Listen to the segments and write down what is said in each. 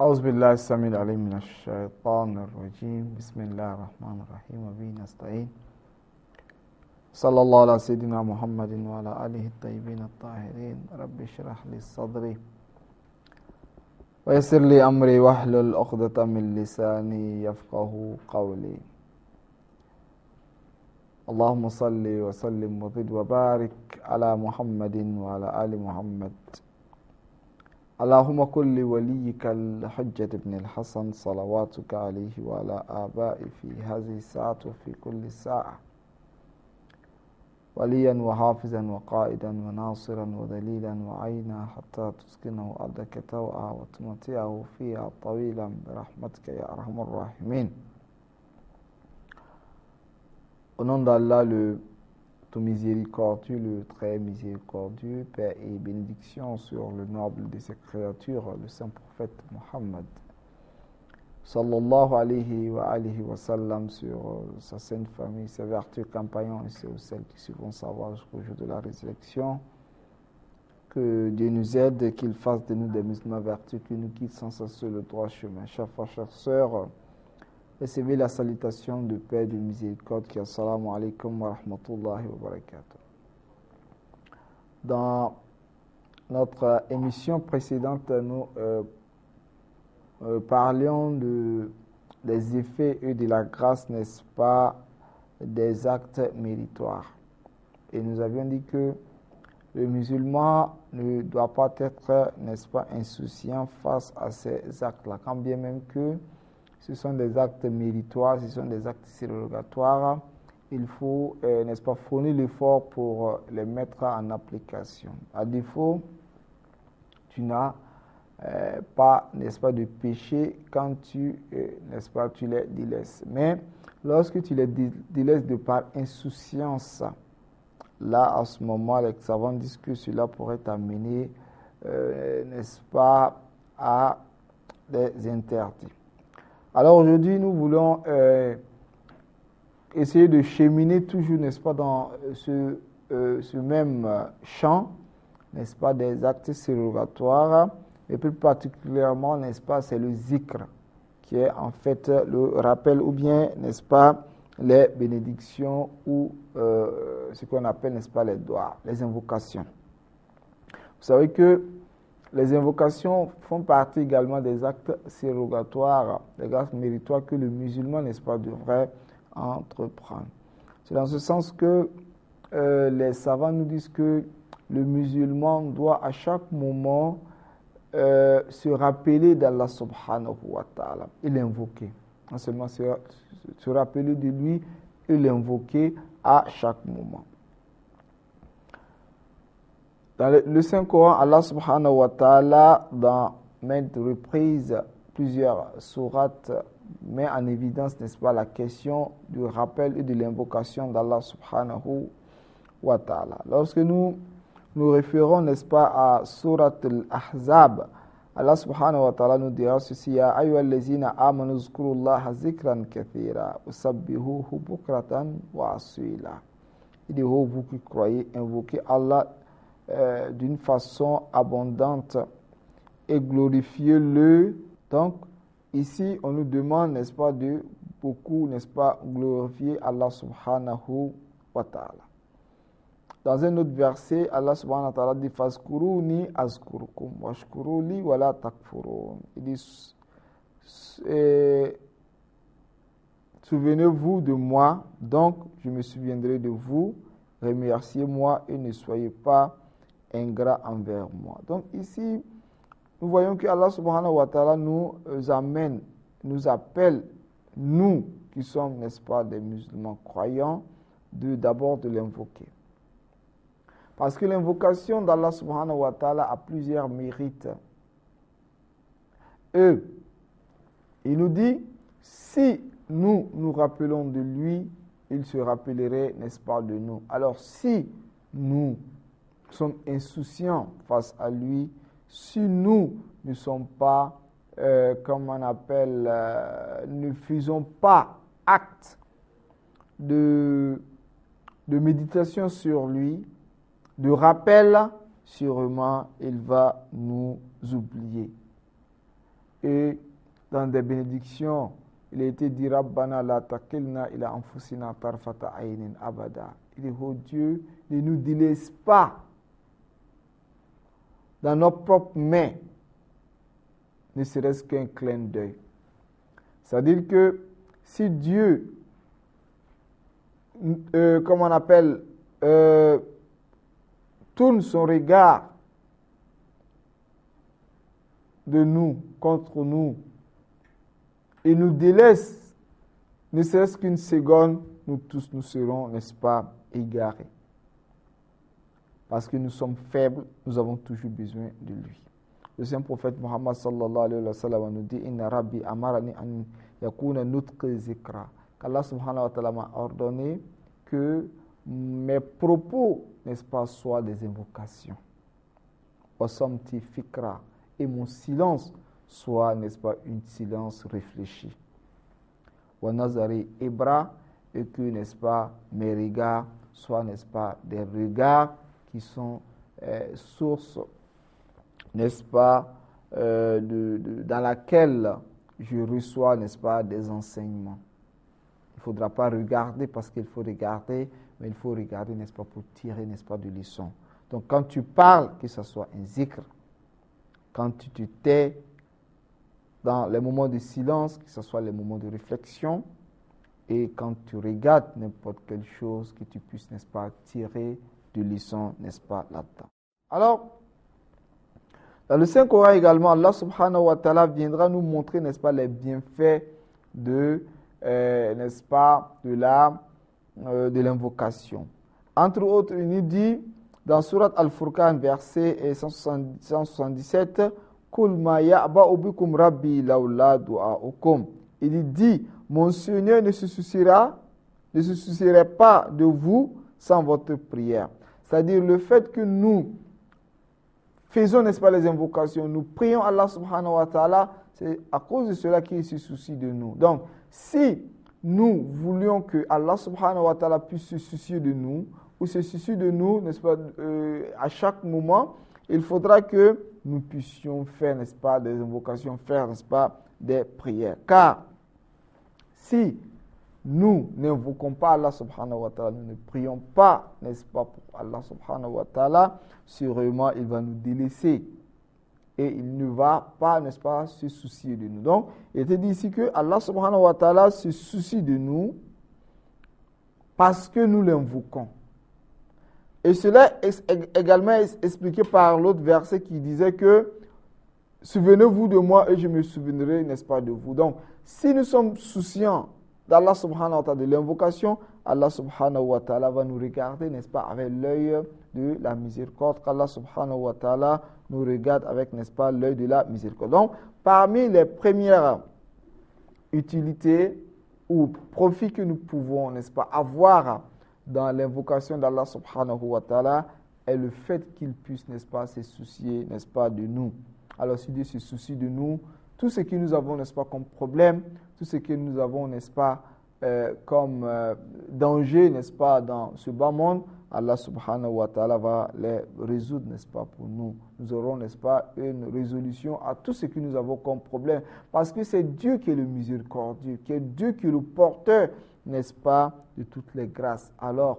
أعوذ بالله السميع العليم من الشيطان الرجيم بسم الله الرحمن الرحيم وبه نستعين صلى الله على سيدنا محمد وعلى آله الطيبين الطاهرين رب اشرح لي صدري ويسر لي أمري واحلل عقدة من لساني يفقه قولي اللهم صل وسلم وزد وبارك على محمد وعلى آل محمد اللهم كن لوليك الحجة بن الحسن صلواتك عليه وعلى آبائه في هذه الساعة وفي كل ساعة وليا وحافظا وقائدا وناصرا ودليلا وعينا حتى تسكنه أرضك توعا وتمتعه فيها طويلا برحمتك يا أرحم الراحمين. Au nom d'Allah, le tout miséricordieux, le très miséricordieux, paix et bénédiction sur le noble de ses créatures, le saint prophète Mohammed, sallallahu alayhi wa sallam, sur sa sainte famille, ses vertus compagnons et celles qui suivront sa voie jusqu'au jour de la résurrection. Que Dieu nous aide, qu'il fasse de nous des musulmans vertus, qu'il nous quitte sans cesser le droit chemin. Chers frères, chères sœurs, recevez la salutation de paix et de miséricorde qui est assalamu alaikum wa rahmatullahi wa barakatuh. Dans notre émission précédente, nous parlions des effets et de la grâce, n'est-ce pas, des actes méritoires. Et nous avions dit que le musulman ne doit pas être, n'est-ce pas, insouciant face à ces actes-là, quand bien même que ce sont des actes méritoires, ce sont des actes surrogatoires. Il faut, n'est-ce pas, fournir l'effort pour les mettre en application. À défaut, tu n'as pas, n'est-ce pas, de péché quand tu, n'est-ce pas, tu les délaisses. Mais lorsque tu les délaisses de par insouciance, là, à ce moment, les savants disent que cela pourrait t'amener, n'est-ce pas, à des interdits. Alors aujourd'hui, nous voulons essayer de cheminer toujours, n'est-ce pas, dans ce même champ, n'est-ce pas, des actes surrogatoires, et plus particulièrement, n'est-ce pas, c'est le zikr, qui est en fait le rappel, ou bien, n'est-ce pas, les bénédictions, ou ce qu'on appelle, n'est-ce pas, les doigts, les invocations. Vous savez que les invocations font partie également des actes surrogatoires, des actes méritoires que le musulman, n'est-ce pas, devrait entreprendre. C'est dans ce sens que les savants nous disent que le musulman doit à chaque moment se rappeler d'Allah subhanahu wa ta'ala et l'invoquer. Non seulement se rappeler de lui et l'invoquer à chaque moment. Dans le Saint-Coran, Allah subhanahu wa ta'ala, dans maintes reprises, plusieurs sourates, met en évidence, n'est-ce pas, la question du rappel et de l'invocation d'Allah subhanahu wa ta'ala. Lorsque nous nous référons, n'est-ce pas, à surat al-Ahzab, Allah subhanahu wa ta'ala nous dira ceci: Ya ayyuhallazina amanu zkurullaha zikran kathira usabbihuhu bukratan wa asila. Il dit, oh, vous qui croyez, invoquez Allah d'une façon abondante et glorifiez-le. Donc, ici, on nous demande, n'est-ce pas, de beaucoup, n'est-ce pas, glorifier Allah subhanahu wa ta'ala. Dans un autre verset, Allah subhanahu wa ta'ala dit Fazkuruni azkurukum washkuruli wala takfurun. Il dit souvenez-vous de moi, donc je me souviendrai de vous, remerciez-moi et ne soyez pas ingrat envers moi. Donc ici, nous voyons que Allah subhanahu wa ta'ala nous amène, nous appelle, nous qui sommes, n'est-ce pas, des musulmans croyants, d'abord de l'invoquer. Parce que l'invocation d'Allah subhanahu wa ta'ala a plusieurs mérites. Et il nous dit, si nous nous rappelons de lui, il se rappellerait, n'est-ce pas, de nous. Alors si nous sommes insouciants face à lui, si nous ne sommes pas, comme on appelle, ne faisons pas acte de méditation sur lui, de rappel, sûrement il va nous oublier. Et dans des bénédictions, il a été dit Rabbana la takilna ila anfusina tarfata aynin abada. Il dit, oh Dieu, ne nous délaisse pas dans nos propres mains, ne serait-ce qu'un clin d'œil. C'est-à-dire que si Dieu, comme on appelle, tourne son regard de nous, contre nous, et nous délaisse, ne serait-ce qu'une seconde, nous tous nous serons, n'est-ce pas, égarés. Parce que nous sommes faibles, nous avons toujours besoin de lui. Le saint prophète Muhammad sallallahu alayhi wa sallam nous dit Inna Rabbi amarani an yakuna nutqi zikra. Qu'Allah subhanahu wa ta'ala m'a ordonné que mes propos, n'est-ce pas, soient des invocations. Wasamti fikra. Et mon silence soit, n'est-ce pas, une silence réfléchi. Wa nazari ibra. Et que, n'est-ce pas, mes regards soient, n'est-ce pas, des regards qui sont source, n'est-ce pas, dans laquelle je reçois, n'est-ce pas, des enseignements. Il ne faudra pas regarder parce qu'il faut regarder, mais il faut regarder, n'est-ce pas, pour tirer, n'est-ce pas, de leçons. Donc, quand tu parles, que ce soit un zikr, quand tu te tais, dans les moments de silence, que ce soit les moments de réflexion, et quand tu regardes n'importe quelle chose, que tu puisses, n'est-ce pas, tirer de leçons, n'est-ce pas, là-dedans. Alors, dans le Saint-Coran également, Allah subhanahu wa ta'ala viendra nous montrer, n'est-ce pas, les bienfaits de, n'est-ce pas, de l'invocation. Entre autres, il nous dit, dans Surat Al-Furqan, verset 177, Kul ma ya'ba'u bikum rabbi lawla du'a'ukum. Il dit, mon Seigneur ne se soucierait pas de vous sans votre prière. C'est-à-dire le fait que nous faisons, n'est-ce pas, les invocations, nous prions Allah subhanahu wa ta'ala, c'est à cause de cela qu'il se soucie de nous. Donc, si nous voulions que Allah subhanahu wa ta'ala puisse se soucier de nous, ou se soucier de nous, n'est-ce pas, à chaque moment, il faudra que nous puissions faire, n'est-ce pas, des invocations, faire, n'est-ce pas, des prières. Car si nous n'invoquons pas Allah subhanahu wa ta'ala, nous ne prions pas, n'est-ce pas, pour Allah subhanahu wa ta'ala, sûrement il va nous délaisser et il ne va pas, n'est-ce pas, se soucier de nous. Donc, il était dit ici que Allah subhanahu wa ta'ala se soucie de nous parce que nous l'invoquons. Et cela est également expliqué par l'autre verset qui disait que souvenez-vous de moi et je me souviendrai, n'est-ce pas, de vous. Donc, si nous sommes souciants d'Allah subhanahu wa ta'ala, de l'invocation, Allah subhanahu wa ta'ala va nous regarder, n'est-ce pas, avec l'œil de la miséricorde, qu'Allah subhanahu wa ta'ala nous regarde avec, n'est-ce pas, l'œil de la miséricorde. Donc, parmi les premières utilités ou profits que nous pouvons, n'est-ce pas, avoir dans l'invocation d'Allah subhanahu wa ta'ala est le fait qu'il puisse, n'est-ce pas, se soucier, n'est-ce pas, de nous. Alors, si Dieu se soucie de nous, tout ce que nous avons, n'est-ce pas, comme problème, tout ce que nous avons, n'est-ce pas, comme danger, n'est-ce pas, dans ce bas monde, Allah subhanahu wa ta'ala va les résoudre, n'est-ce pas, pour nous. Nous aurons, n'est-ce pas, une résolution à tout ce que nous avons comme problème. Parce que c'est Dieu qui est le miséricordieux, qui est Dieu qui est le porteur, n'est-ce pas, de toutes les grâces. Alors,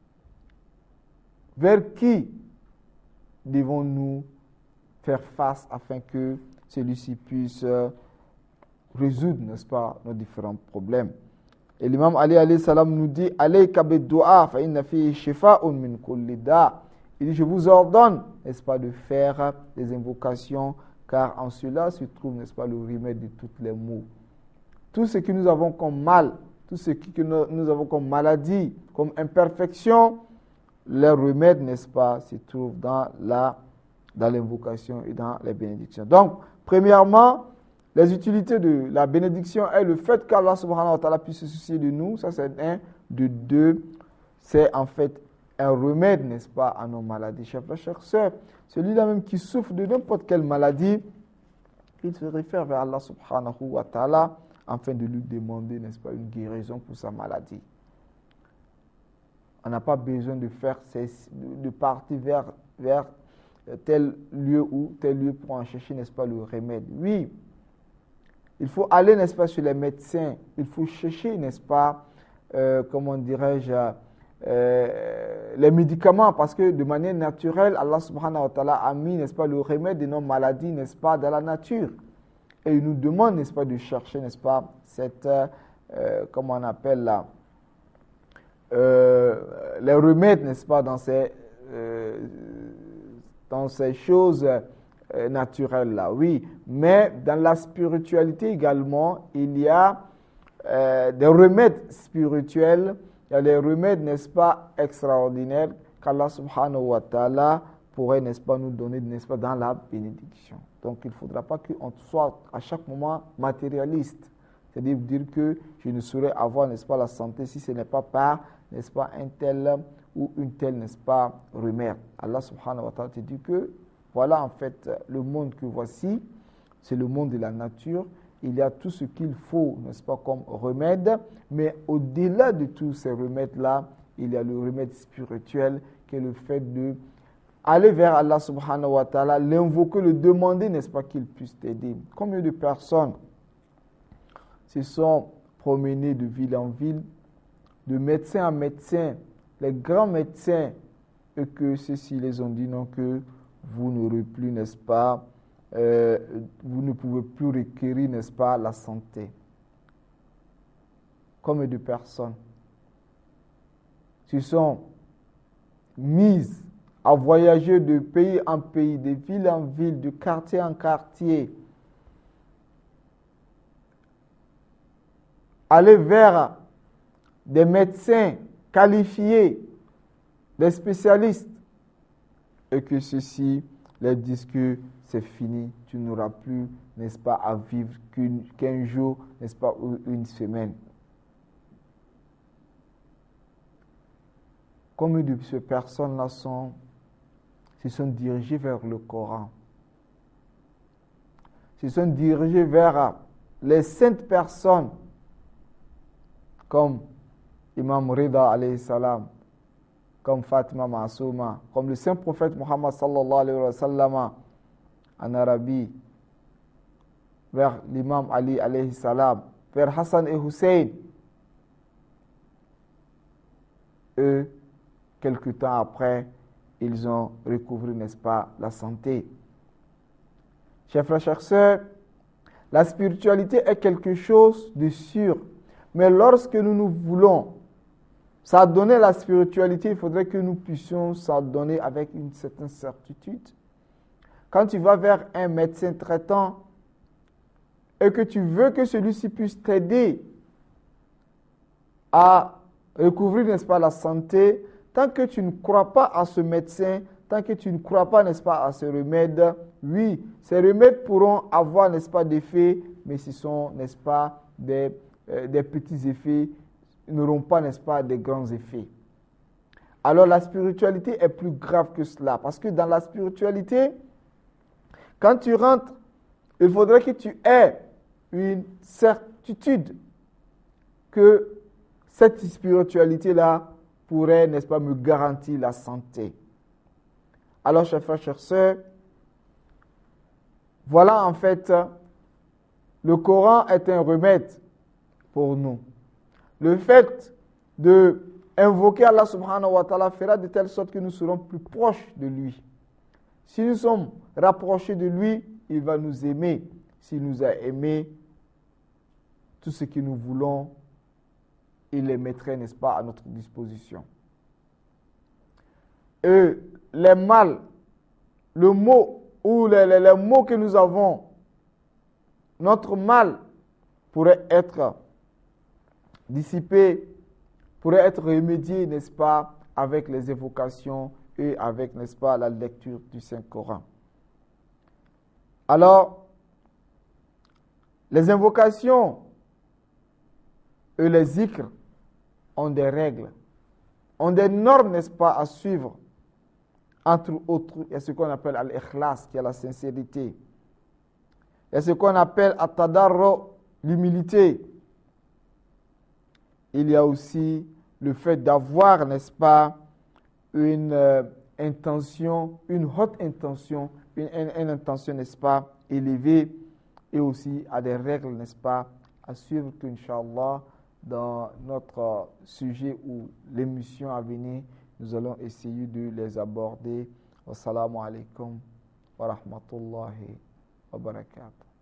vers qui devons-nous faire face afin que celui-ci puisse résoudre, n'est-ce pas, nos différents problèmes? Et l'imam Ali alayhi salam nous dit alayka bid-du'a fa inna fihi shifa'un min kulli da'. Il dit je vous ordonne, n'est-ce pas, de faire des invocations car en cela se trouve, n'est-ce pas, le remède de toutes les maux. Tout ce que nous avons comme mal, tout ce que nous avons comme maladie, comme imperfection, le remède, n'est-ce pas, se trouve dans l'invocation et dans les bénédictions. Donc, premièrement, les utilités de la bénédiction est le fait qu'Allah subhanahu wa ta'ala puisse se soucier de nous. Ça, c'est un. De deux, c'est en fait un remède, n'est-ce pas, à nos maladies. Chers frères, chers sœurs, celui-là même qui souffre de n'importe quelle maladie, il se réfère vers Allah subhanahu wa ta'ala afin de lui demander, n'est-ce pas, une guérison pour sa maladie. On n'a pas besoin de partir vers tel lieu ou tel lieu pour en chercher, n'est-ce pas, le remède. Oui, Il faut aller, n'est-ce pas, chez les médecins. Il faut chercher, n'est-ce pas, comment dirais-je, les médicaments, parce que de manière naturelle, Allah subhanahu wa ta'ala a mis, n'est-ce pas, le remède de nos maladies, n'est-ce pas, dans la nature. Et il nous demande, n'est-ce pas, de chercher, n'est-ce pas, cette, comment on appelle là, les remèdes, n'est-ce pas, dans ces choses naturelles là, oui. Mais dans la spiritualité également, il y a des remèdes spirituels, il y a des remèdes, n'est-ce pas, extraordinaires qu'Allah subhanahu wa ta'ala pourrait, n'est-ce pas, nous donner, n'est-ce pas, dans la bénédiction. Donc il ne faudra pas qu'on soit à chaque moment matérialiste. C'est-à-dire dire que je ne saurais avoir, n'est-ce pas, la santé si ce n'est pas par, n'est-ce pas, un tel ou une telle, n'est-ce pas, remède. Allah subhanahu wa ta'ala te dit que voilà en fait le monde que voici, c'est le monde de la nature. Il y a tout ce qu'il faut, n'est-ce pas, comme remède, mais au-delà de tous ces remèdes-là, il y a le remède spirituel qui est le fait de aller vers Allah subhanahu wa ta'ala, l'invoquer, le demander, n'est-ce pas, qu'il puisse t'aider. Combien de personnes se sont promenées de ville en ville, de médecin en médecin, les grands médecins, et que ceux-ci les ont dit non, que vous n'aurez plus, n'est-ce pas, vous ne pouvez plus requérir, n'est-ce pas, la santé. Combien de personnes se sont mises à voyager de pays en pays, de ville en ville, de quartier en quartier, aller vers des médecins qualifiés, des spécialistes, et que ceux-ci leur disent que c'est fini, tu n'auras plus, n'est-ce pas, à vivre qu'un jour, n'est-ce pas, ou une semaine. Combien de ces personnes-là se sont dirigées vers le Coran, se sont dirigées vers les saintes personnes, comme Imam Rida alayhi salam, comme Fatima Masouma, comme le saint prophète Muhammad sallallahu alayhi wa sallam en Arabie, vers l'imam Ali alayhi salam, vers Hassan et Hussein. Eux, quelque temps après, ils ont recouvré, n'est-ce pas, la santé. Chers frères, chères sœurs, la spiritualité est quelque chose de sûr. Mais lorsque nous voulons s'adonner à la spiritualité, il faudrait que nous puissions s'adonner avec une certaine certitude. Quand tu vas vers un médecin traitant et que tu veux que celui-ci puisse t'aider à recouvrir, n'est-ce pas, la santé, tant que tu ne crois pas à ce médecin, tant que tu ne crois pas, n'est-ce pas, à ce remède, oui, ces remèdes pourront avoir, n'est-ce pas, d'effets, mais ce sont, n'est-ce pas, des petits effets, n'auront pas, n'est-ce pas, des grands effets. Alors la spiritualité est plus grave que cela, parce que dans la spiritualité, quand tu rentres, il faudrait que tu aies une certitude que cette spiritualité-là pourrait, n'est-ce pas, me garantir la santé. Alors, chers frères, chères sœurs, voilà en fait, le Coran est un remède pour nous. Le fait d'invoquer Allah subhanahu wa ta'ala fera de telle sorte que nous serons plus proches de lui. Si nous sommes rapprochés de lui, il va nous aimer. S'il nous a aimés, tout ce que nous voulons, il les mettrait, n'est-ce pas, à notre disposition. Et les mal, le mot ou les mots que nous avons, notre mal pourrait être dissipé, pourrait être remédié, n'est-ce pas, avec les évocations et avec, n'est-ce pas, la lecture du Saint-Coran. Alors, les invocations et les zikrs ont des règles, ont des normes, n'est-ce pas, à suivre. Entre autres, il y a ce qu'on appelle al-ikhlas, qui est la sincérité. Il y a ce qu'on appelle at-tadarru, l'humilité. Il y a aussi le fait d'avoir, n'est-ce pas, une intention, une haute intention, une intention, n'est-ce pas, élevée et aussi à des règles, n'est-ce pas, à suivre qu'Inch'Allah, dans notre sujet ou l'émission à venir, nous allons essayer de les aborder. Wassalamu alaikum wa rahmatullahi wa barakatuh.